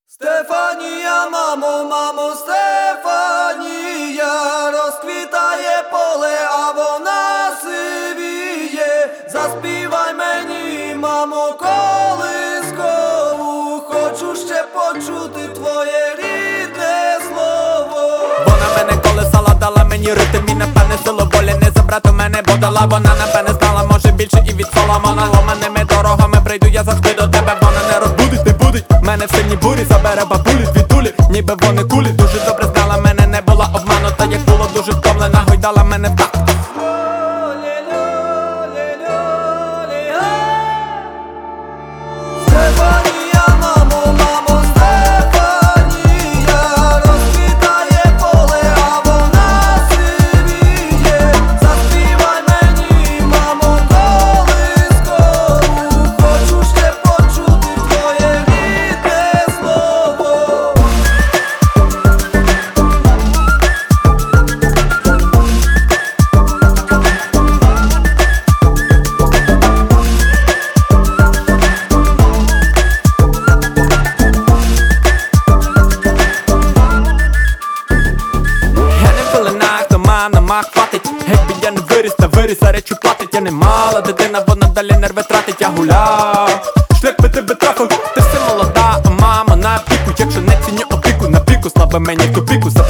Стефанія, мамо, мамо, Стефанія, розквітає поле, а вона сивіє. Заспівай мені, мамо, колискову, хочу ще почути твоє рідне слово. Вона мене колесала, дала мені ритм і напевне силу волі не забрати мене, бо дала вона напевне знала, може більше і від Соломона. Ломаними дорогами прийду я завжди до тебе. Вона не розбудить, не будить мене в сильній бурі, забере бабулі звідулі, ніби вони кулі. Дуже добре знала мене, не була обманута, як було дуже втомлена, гойдала мене в такт. Стефанія, мамо, мамо, Стефанія, розквітає поле, а вона сивіє. Заспівай мені, мамо, колискову, хочу ще почути твоє рідне слово. Я не пеленах, дома на мах хватить. Геть я не виріс, та виріс, а речі платить. Я не мала дитина, вона далі нерви тратить. Я гуляв, шлях би тебе трафив. Ти все молода, а мама на піку. Якщо не ціню опіку, на піку слабе мені в тупіку.